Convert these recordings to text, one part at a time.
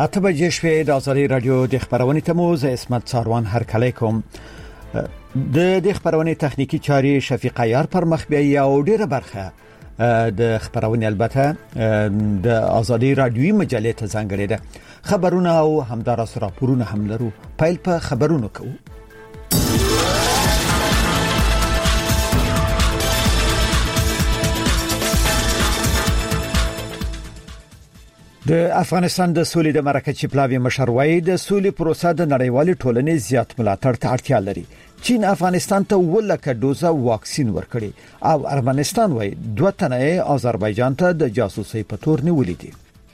اته بجې شوې د ازادي رادیو د خبرونې تموز اسمت څاروان هرکلی کوم. د خبرونې تخنیکی چاري شفیق عیار پر مخ بیا یو ډیره برخه د خبرونې البته د ازادي رادیوي مجلې ته ځانګړې ده. خبرونه او همدارس راپورونه هم لرو. پیل په خبرونو کوو. د افغانستان د سولې د مرکزي پلاوی مشر وایي د سولې پروسه د نړیوالې ټولنې زیات ملاتړ ته اړتیا لري. چین افغانستان ته 1,00,000 ډوزه واکسین ورکړي او ارمنستان وایي 2 تنه آذربایجان ته د جاسوسۍ په تور نیولې دي.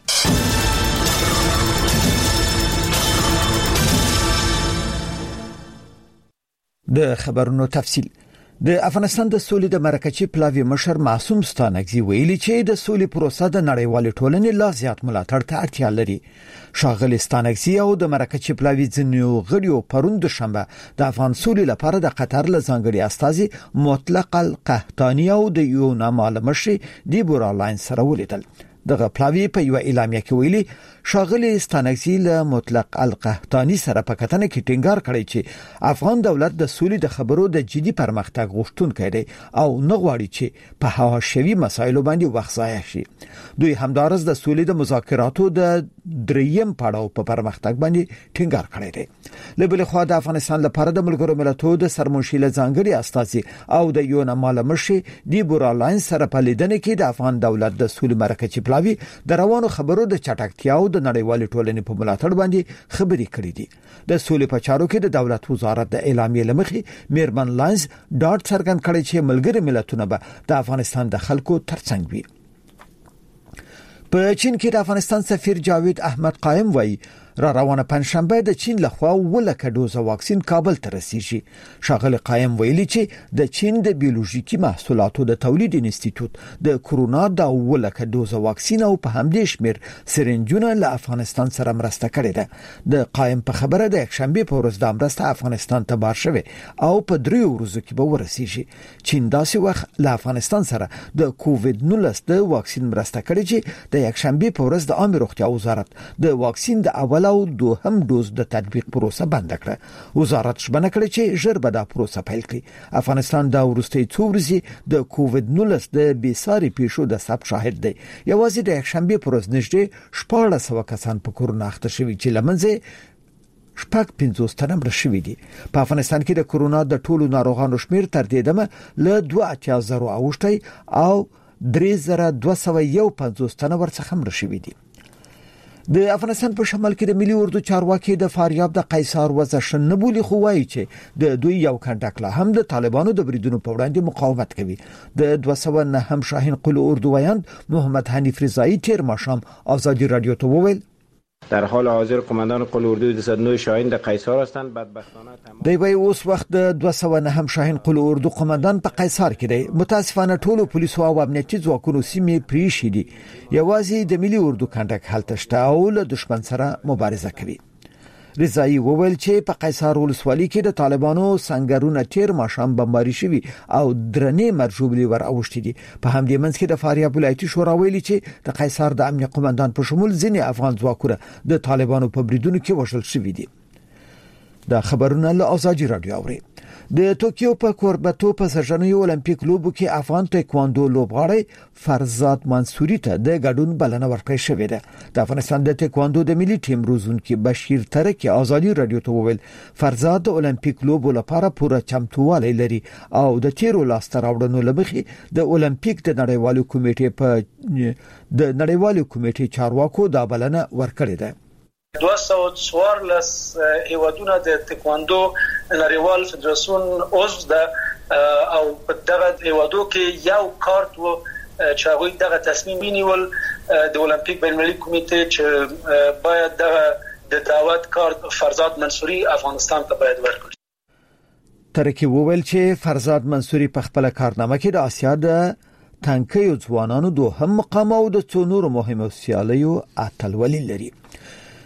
د خبرونو تفصیل. د افغانستان د سولې د مرکزي پلاوی مشر معصوم ستانکزی ویلي چې د سولې پروسه د نړیوالې ټولنې لا زیات ملاتړ ته اړتیا لري. ښاغلی ستانکزی او د مرکزي پلاوی ځینو غړیو پرون د شنبه د افغان سولې لپاره د قطر له ځانګړي استازي مطلق القحطاني او د یوناما مشر دیبورا لاین سره ولیدل. دغه پلاوی په یو اعلامیه کې ویلي ښاغلی ستانکزی له مطلق القحطاني سره په کتنه کې ټینګار کړی چې افغان دولت د سولې د خبرو د جدي پرمختګ غوښتونکی دی او نه غواړي چې په حواشوي مسایلو باندې وخت ضایع شي. دوی همدارس د سولې د مذاکراتو د دریم پړاو په پرمختګ باندې ټینګار کړی دی. له بل خوا د افغانستان لپاره د ملګرو ملتونو د سرمنشي ځانګړي استازي او د یوناما مشر دیبورا لاین سره په لیدنه کې د افغان دولت د سولې مرکزي پلاوی د روانو خبرو د چټکتیا او د نړیوالې ټولنې په ملاتړ باندې خبرې کړې دي. د سولې په چارو کې د دولت وزارت د اعلامیې لمخې میرمن لاینز ډاټ څرګند کړی چې ملګري ملتونه به د افغانستان د خلکو ترڅنګ وي. په چین کې د افغانستان سفیر جاوید احمد قائم وایي روانه پنځشنبه د چین لخوا 1,00,000 ډوزه واکسین کابل ته رسیږي. ښاغلی قائم ویلي چې د چین د بیولوژیکي محصولاتو د تولید انسټیټیوټ د کورونا د 1,00,000 ډوزه واکسین او په همدې شمیر سرنجونه له افغانستان سره مرسته کړې ده. د قائم په خبره د یکشنبه په ورځ د مرسته افغانستان ته بار شوه او په 3 ورځو کې به ورسیږي. چین داسې وخت له افغانستان سره د کووید-19 د واکسین مرسته کړې چې د یکشنبه په ورځ د عامه روغتیا وزارت د واکسین د اول او دوهم ډوز د تطبیق پروسه بند کړه. وزارت شبنه کړی چې ژر به دا پروسه پیل کړي. افغانستان د وروستي 2 ورځې د کووید-19 د بیساري پیښو د سب شاهد دی. یوازې د یکشنبه پر ورځ نږدې 1400 کسان په کورونا اخته شوي چې لمنځه 50 تنه مړه شوي دي. په افغانستان کې د کورونا د ټولو ناروغانو شمیر تر دې دمه له 2,000 اوښتي او 3,251 تنه ورڅخه مړه شوي دي. د افغانستان په شمال کې د ملي اردو چارواکي د فاریاب د قیصار وزشن نبولي خو وایي چې د دوی یو کنټکله هم د طالبانو د بریدونو په وړاندې مقاومت کوي. د 209 هم شاهین قل اردو ویاند محمد حنیف رضایی تیر ماښام ازادي رادیو ته وویل در حال حاضر قماندان قل اردو 209 شاهین در قیصار هستند. بدبختانه دی وای اوس وخت د 209 هم شاهین قل اردو قماندان په قیصار کې دی. متاسفانه ټولو پولیسو او امنیتي ځواکونو سیمې پریښې دي. یوازې د ملي اردو کنټک هلته شته او له دشمن سره مبارزه کوي. رضایی وویل چې په قیصار ولسوالۍ کې د طالبانو سنگرونه تیر ماښام بمباري شوي او درنې مرجوبلي ور اوښتي دي. په همدې منځ کې د فاریاب ولایتي شورا ویلي چې د قیصار د امنیه قومندان په شمول ځینې افغان ځواکونه د طالبانو په بریدونو کې وژل شوي دي. دا خبرونه له ازادي رادیو اوري. د توکیو په کوربتو په سرجنوي اولمپیک لوبو کې افغان تایکواندو لوبغاړی فرزاد منصوري ته د ګډون بلنه ورکړې شوې ده. د افغانستان د تایکواندو د ملي ټیم روزونکي بشیر ترکی ازادي رادیو ته وویل فرزاد د اولمپیک لوبو لپاره پوره چمتووالی لري او د تیرو لاسته راوړنو لمخې د اولمپیک د نړیوالو کمیټې چارواکو دا بلنه ورکړې ده. 214 هیوادونه د تایکواندو نړیوال فدراسیون عضو ده او په دغه هیوادو کې یو کارت و چې هغه دغه تصمیم نیول د اولمپیک بین‌المللي کمیټې چې باید د دعوت کارت فرزاد منصوري افغانستان ته باید ورکړي. ترکی وویل چې فرزاد منصوري په خپل کارنامه کې د آسیا د تنکیو ځوانانو دوهم مقام او د څو نورو مهمو سیالیو اتلولي لري.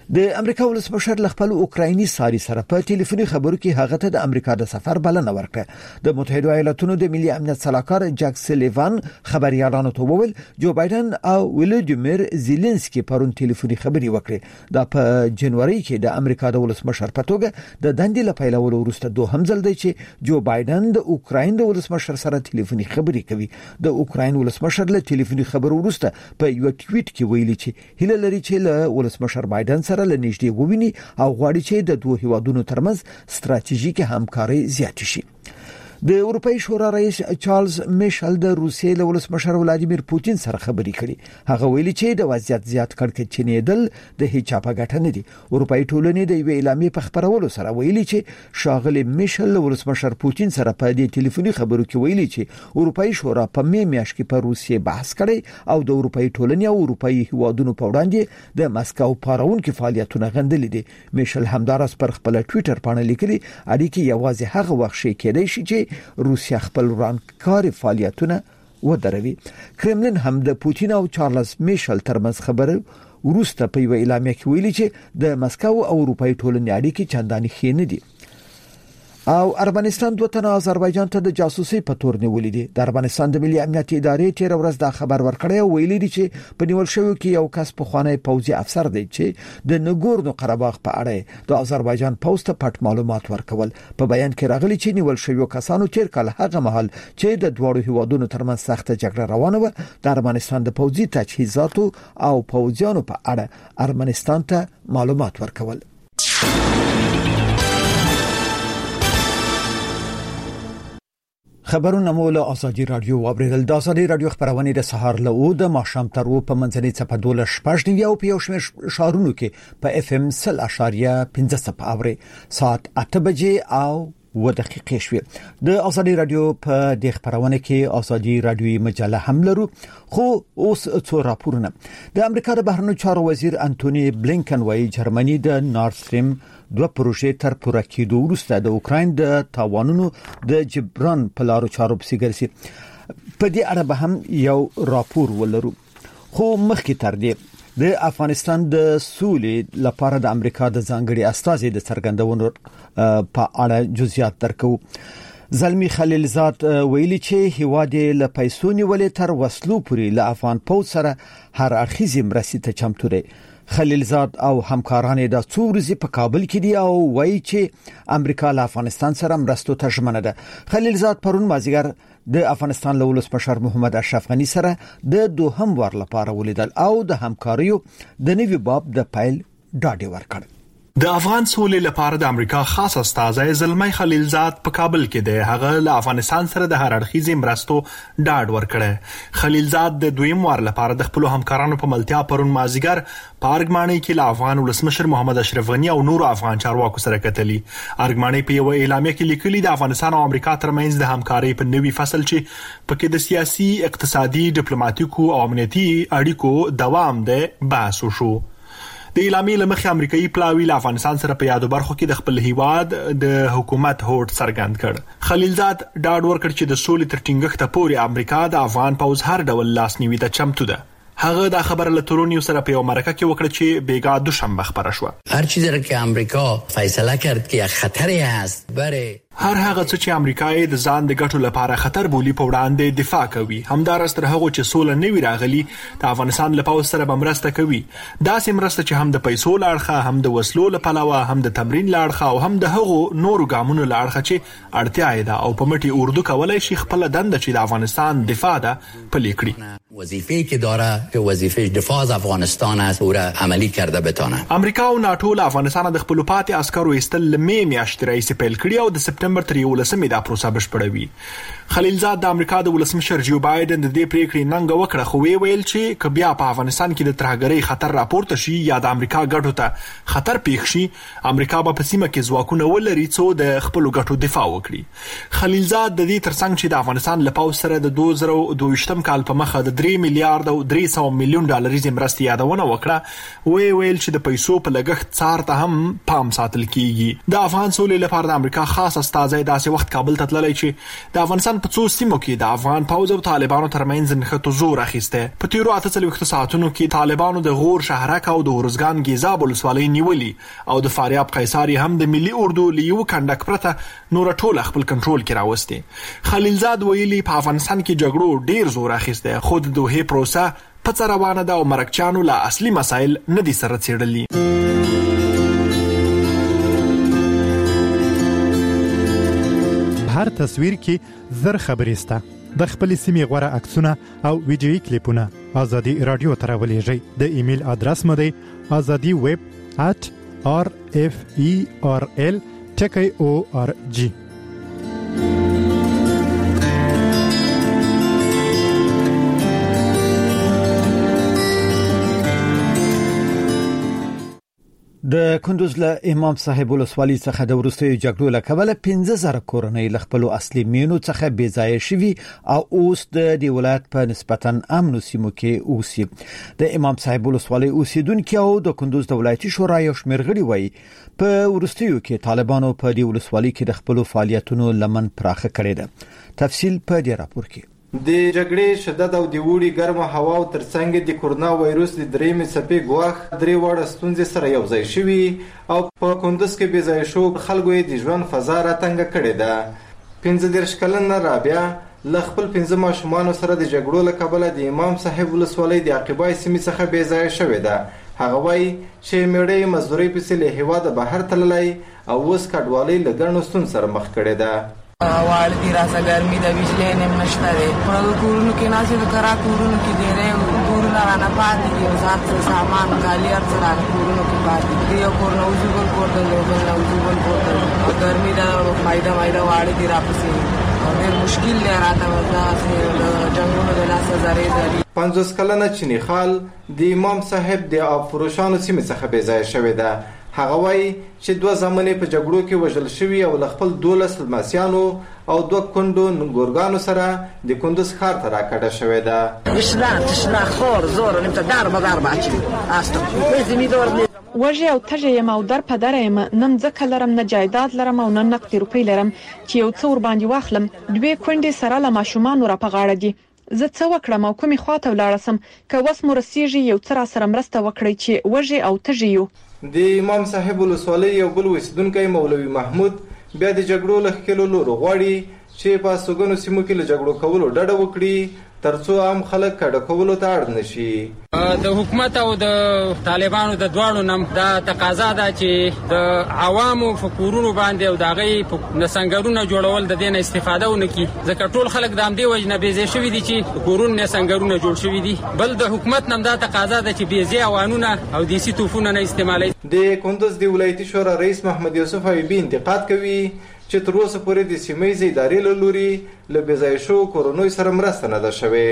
د امریکا ولسمشر خپل اوکرایني ساري سره په ټلیفوني خبرو کې هغه ته د امریکا د سفر بلنه ورکړه. د متحده ایالاتونو د ملي امنیت صلاحکار جک سلیوان خبريالانو ته وویل جو بایدن او ولادیمیر زيلنسکي پرون ټلیفوني خبري وکړه. دا په جنوري کې د امریکا د ولسمشر په توګه د دندې لپاره وروسته دوهم ځل دی چې جو بایدن د اوکراین د ولسمشر سره ټلیفوني خبري کوي. د اوکراین ولسمشر له ټلیفوني خبرو وروسته په یو ټویټ کې ویلي چې هیله لري چې له ولسمشر بایدن سره لنیشتي وویني او غواړي چې د دوه هیوادونو ترمنځ ستراتیژیکي همکاري زیات شي. د اروپای شورا رئیس چارلز میشل د روسیې له ولسمشر ولادیمیر پوتین سره خبري کړي. هغه ویلي چې د وضعیت زیات کړکېچنېدل د هیڅ چا په ګټه نه دي. اروپای ټولنې د یو اعلامیې په خبرولو سره ویلي چې شاغلي میشل له ولسمشر پوتین سره په دې ټلیفوني خبرو کې ویلي چې اروپای شورا په میاشت کې په روسیې بحث کړي او د اروپای ټولنې او اروپای هیوادونو په وړاندې د مسکو پارونکو فعالیتونه غندلي دي. میشل همدارس پر خپل ټوئیټر باندې لیکلي اړیکې یوازې هغه وخت شي کېدای شي چې روسیا خپل ورانکاري فعالیتونه ودروي. کرملین هم د پوتین او چارلز میشل ترمنځ خبره وروسته په یو اعلامیه کې ویلي چې د مسکو او اروپای ټولنې اړیکې چندانې ښې نه دي. او ارمنستان دوه تنه آذربایجان ته د جاسوسي په تور نیولې دي. د ارمنستان د ملي امنیت ادارې تیر ورځ دا خبر ورکړی او ویلي دي چې په نیول شوی کې یو کس په خوانی پوځي افسر دی چې د نګورنو قرهباغ په اړه د آذربایجان پوسټ پټ معلومات ورکول. په بیان کې راغلي چې نیول شوی کسانو تیر کال هغه مهال چې د دوړو هیوادونو ترمنځ سخت جګړه روانه و د ارمنستان د پوځي تجهیزاتو او پوځیانو په اړه ارمنستان ته معلومات ورکول. خبرونه مول ازادي رادیو وابریدل. د ازادي رادیو خبرونه د سهار له او د ماښام تر او په منځنۍ څپه 12 او په یو شمېر شهرونو کې په اف ام 0.15 اوري ساعت 8 بجې او و دقیقې شوي. د ازادي رادیو په د خبرونه کې ازادي رادیوي مجله هم لرو. خو اوس څو راپورونه. د امریکا د بهرنیو چارو وزیر انټونی بلینکن وايي جرمني د نورد سټریم 2 پروژې تر پوره کېدو وروسته د اوکراین د تاوانونو د جبران په لارو چارو پسې ګرځي. په دې اړه به هم یو راپور ولرو. خو مخکې تر دې د افغانستان د سولې لپاره د امریکا د ځانګړي استازي د څرګندونو په اړه جزئیات درکو. زلمی خلیلزاد ویلي چې هیواد له پیسو نیولې تر وسلو پورې له افغان پوځ سره هر اړخیزه مرستې ته چمتو دي. خلیلزاد او همکاران د څو ورځې په کابل کې دي او وایي چې امریکا له افغانستان سره مرستو ته ژمنه ده. خلیلزاد پرون مازیګر د افغانستان له ولسمشر محمد اشرف غنی سره د دوهم وار لپاره ولیدل او د همکاریو د نوي باب د پایل ډاډ ورکړ. د افغان سولې لپاره د امریکا خاص استازی زلمی خلیلزاد په کابل کې دی. هغه له افغانستان سره د هر اړخیزې مرستو ډاډ ورکړ. خلیلزاد د دویم وار لپاره د خپل همکارانو په ملتیا پرون مازیګر په ارګمانۍ کې له افغان ولسمشر محمد اشرف غنی او نور افغان چارواکو سره کتلی. ارګمانۍ په یو اعلامیه کې لیکلي د افغانستان او امریکا ترمنځ د همکارۍ په نوي فصل چې پکې د سیاسي، اقتصادي، ډیپلوماټیکو او امنیتي اړیکو دوام دی بحث وشو. د اعلامیې لمخې امریکایي پلاوی له افغانستان سره په یادو برخو کې د خپل هیواد د حکومت هوډ څرګند کړ. خلیلزاد ډاډ ورکړ چې د سولې تر ټینګښت پورې امریکا د افغان پوځ هر ډول لاسنیوي ته چمتو ده. هغه دا خبره له تورونیو سره په یو مرکه کې وکړه چې بیګا دوشنبه خبره شو. هر چیزی را که امریکا فیصله کرد که خطری است برای هر هغه څه چې امریکای د ځان د ګټو لپاره خطر بولی په وړاندې دفاع کوي. همدارس تر هغه چې سوله نه وی راغلی د افغانستان لپاره سره بمرسته کوي. دا سیم مرسته چې هم د پیسو لاړخه، هم د وسلو لپاره، هم د تمرین لاړخه او هم د هغو نورو ګامونو لاړخه چې اړتیا ده او په مټي اردو کولای شي خپل دنده چې د افغانستان دفاع ده پلي کړي. وظیفه‌ای که داره که وظیفه دفاع از افغانستان است او را عملی کرده بتونه. امریکا او ناتو له افغانستان د خپل پاتې عسکرو ایستل می میاشتې راځي پیل کړی او د سپتمبر تر 11 دا پروسه بشپړوي. خلیلزاد د امریکا د ولسمشر جو بایدن د دې پریکړې ننګه وکړه خو ویل چې که بیا په افغانستان کې د ترهګرۍ خطر راپورته شي یا د امریکا ګټو ته خطر پیښ شي امریکا به په سیمه کې ځواکونه ولري څو د خپل ګټو دفاع وکړي. خلیلزاد د دې ترڅنګ چې د افغانستان لپاره سره د 2022 کال په مخه د 3 میلیارډ او 300 میلیون ډالریزي مرستې یادونه وکړه. ویل چې د پیسو په لګښت څار ته هم پام ساتل کیږي. د افغان سولې لپاره د امریکا خاص استازی داسې وخت کابل ته تللی چې د افغانستان په څو سیمو کې د افغان پوځ او طالبانو ترمنځ نښتو زور اخیسته. په تیرو 48 ساعتونو کې طالبانو د غور شهرک او د ورزګان ګیزاب ولسوالۍ نیولي او د فاریاب قیصاري هم د ملي اردو لیو کندک پرته نور ټول خپل کنټرول کې راوستي. خلیلزاد ویلي په افغانستان کې جګړو ډیر زور اخیسته، خو د دوه پروسه په روانه ده او مرکچانو لا اصلي مسایل نه دي سره څېړلي. هر تصویر کې زر خبرې سته. د خپل سیمې غوره عکسونه او ویډیويي کلیپونه آزادي رادیو ته راولېږئ. د ایمیل ادرس مو دی azadi@rferl.org. د کندوز له امام صاحب ولسوالۍ څخه د وروستیو جګړو له کبله 15000 کورنۍ له خپل اصلي مینو څخه بې ځایه شوي او اوس د ولایت په نسبتا امن سیمو کې اوسي. د امام صاحب ولسوالۍ اوسیدونکو او د کندوز د ولایتي شورا یو شمېر غړي وایي په وروستیو کې طالبانو په دې ولسوالۍ کې د خپل فعالیتونو لمن پراخه کړې ده. تفصیل په دې راپور کې. د جګړې شدت او د وړي ګرمه هوا او ترڅنګ د کورونا وایروس د درېمې څپې ګواښ درې وړه ستونزې سره یو ځای شوي او په کندوز کې بې ځایه شو خلکو یې د ژوند فضا راتنګه کړې ده. 15 کلنه رابعه له خپل 15 ماشومانو سره د جګړو له کبله د امام صاحب ولسوالۍ د عقبای سیمې څخه بې ځایه شوې ده. هغه وایي چې میړه مزدورۍ پسې له هېواده بهر تللی او اوس کډوالۍ له ګڼو ستونزو سره مخ کړې ده. والدی راسه ګرمي د بجلی نیم نشته دی. په کورونو کې ناسې د کرا کورونو کې ډېرې کورونه رانه پاتې دي. ځات سامان کالي هر څه رانه کورونو کې پاتې دي. یو کور نه وځو بل کور ته ځو بل نه وځو بل کور ته. ګرمي د مایده والدی راپسې ډېر مشکل دی راته داسې د جنګونو د لاسه زرې زري. 50 کلنه چیني خال د امام صاحب د آبفروشانو سیمې څخه بې ځایه شوې ده. هغه وایي چې 2 زامنې په جګړو کې وژل شوي او له خپل 12 لمسیانو او 2 کندو ګورګانو سره د کندوز ښار ته راکډه شوې ده. تشنا خور زور نمته دار بدار باچی استو زمي دور وجه او تجه یم او در پدر یم نم ځکه لرم نه جایداد لرم او نه نقد روپی لرم چې یو څو ور باندې واخلم. 2 کندې سره له ماشومان را په غاړه دي. زه څه وکړم او کومې خواته ولاړم که وس مو رسیږي یو څه را سره مرسته وکړي چې وجه او تجه یو. د امام صاحب ولسوالۍ یو بل اوسیدونکی مولوي محمود بیا د جګړو له ښکېلو لورو غواړي چې په سوګنو سیمو کې له جګړو کولو ډډه وکړي ترڅو عام خلک کډه کولو ته اړ نشي. د حکومت او د طالبانو د دواړو نم دا تقاضا ده چې د عوامو فکرونو باندې او د غي نسنګرونو جوړول د دین استفاده ونکي ځکه ټول خلک د امدی وجنه بيزي شوی دي چې کورون نسنګرونو جوړ شوی دي. بل د حکومت نم دا تقاضا ده چې بيزي اوانونه او دیسي توفونه نه استعمالي. د کندوز د ولایتي شورا رئیس محمد یوسف ایوبی انتقاد کوي چې تر اوسه پورې د سیمې ادارې له لوري له بې ځایه شو کورونو سره مرسته نه ده شوې.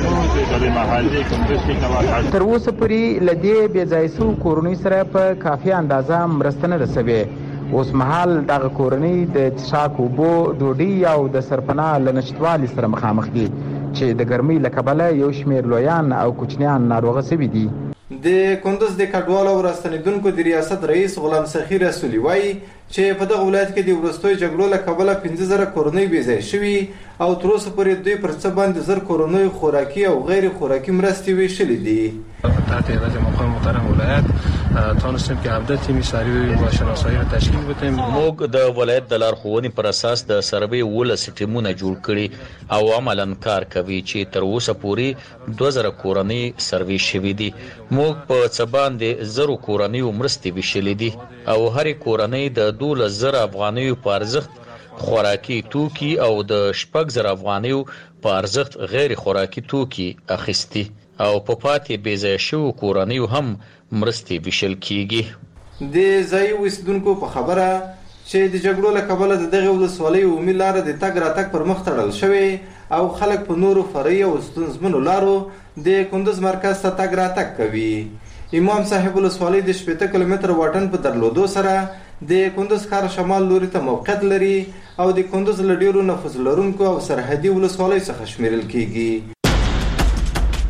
تر اوسه پورې له دې بې ځایه شو کورونو سره په کافي اندازه مرسته نه رسوي. اوس مهال دغه کورنۍ د څښاک اوبو ډوډۍ او د سرپناه له نشتوالي سره مخامخ دي چې د ګرمۍ له کبله یو شمېر لویان او کوچنیان ناروغه شوي دي. د کندوز د کډوالو او راستنیدونکو د ریاست رئیس غلام سخی رسولي وایي چې په دغه ولایت کې د وروستیو جګړو له کبله 15000 کورنۍ بې ځایه شوي او تر اوسه پورې دوی پر څه باندې 1000 کورنۍ خوراکي او غیر خوراکي مرستې ویشلې دي. تحت رئیس مقام محترم ولایت تونستیم که 17 تیمی سروې با شناسایی را تشکیل بدیم. موږ د ولایت د لارښوونې پر اساس د سروې 12 ټیمونه جوړ کړي او عملاً کار کوي چې تر اوسه پورې 2000 کورنۍ سروې شوي دي. موږ په څه باندې 1000 کورنۍ مرستې ویشلې دي او هرې کورنۍ د 12000 افغانیو په ارزښت خوراکي توکي او د 6000 افغانیو په ارزښت غیر خوراکي توکي اخیستي او په پاتې بې ځایه شوو کورنیو هم مرستې ویشل کیږي. د ځایي اوسیدونکو په خبره چې د جګړو له کبله د دغه ولسوالۍ عمومي لاره د تګ راتګ پر مخ تړل شوې او خلک په نورو فرعي او ستونزمنو لارو د کندوز مرکز ته تګ راتګ کوي. امام صاحب ولسوالۍ د 80 کیلومتر واټن په درلودو سره د کندوز ښار شمال لوري ته موقعیت لري او د کندوز له ډیرو نفوذ لرونکو او سرحدي ولسوالیو څخه شمیرل کیږي.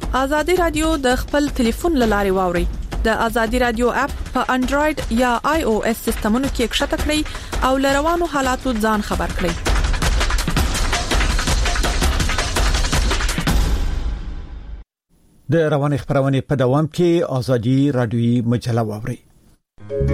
ازادي رادیو د خپل ټلیفون لارې واوري. د ازادي رادیو اپ په انډراید یا آی او اس سیستمونو کې کښته کړئ او لروانو حالاتو ځان خبر کړئ. د رواني خبرونه په دوام کې ازادي رادیوي مجله واوري.